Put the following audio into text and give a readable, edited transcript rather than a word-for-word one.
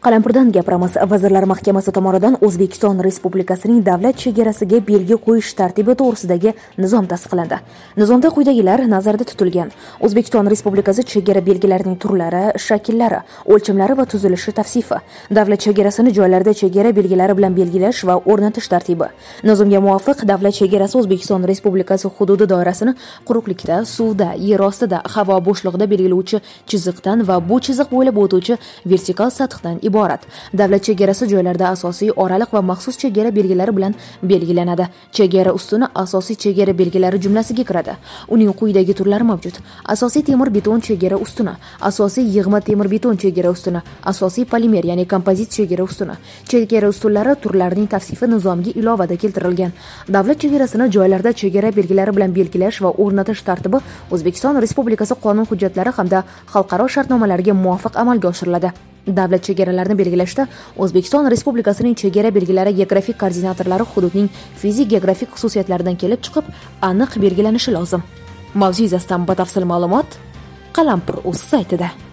Qalampirdan gapiramiz. Vazirlar Mahkamasi tomonidan O'zbekiston Respublikasining davlat chegarasiga belgi qo'yish tartibi to'g'risidagi nizom tasdiqlandi. Nizomda quyidagilar nazarda tutilgan: O'zbekiston Respublikasi chegara belgilarining turlari, shakllari, o'lchamlari va tuzilishi tavsifi, davlat chegarasini joylarda chegara belgilari bilan belgilash va o'rnatish tartibi. Nizomga muvofiq davlat chegarasi O'zbekiston Respublikasi hududi doirasini quruqlikda, suvda, yer ostida, havo bo'shlig'ida belgilovchi chiziqdan va bu chiziq bo'ylab o'tuvchi vertikal sathdan iborat. Davlat chegarasi joylarda asosiy, oraliq va maxsus chegara belgilari bilan belgilanadi. Chegara ustuni asosiy chegara belgilari jumlasiga kiradi. Uning quyidagi turlari mavjud: asosiy temir beton chegara ustuni, asosiy yig'ma temir beton chegara ustuni, asosiy polimer ya'ni kompozit chegara ustuni. Chegara ustunlari turlarining tavsifi nizomga ilovada keltirilgan. Davlat chegarasini joylarda chegara belgilari bilan belgilash va o'rnatish tartibi O'zbekiston Respublikasi qonun hujjatlari hamda xalqaro shartnomalarga muvofiq amalga oshiriladi. Davlat chegaralarini belgilashda O'zbekiston Respublikasining chegara belgilari geografik koordinatorlari hududning fizik geografik xususiyatlaridan kelib chiqib aniq belgilanishi lozim. Mavzu yuzasidan batafsil ma'lumot Qalampir.uz saytida.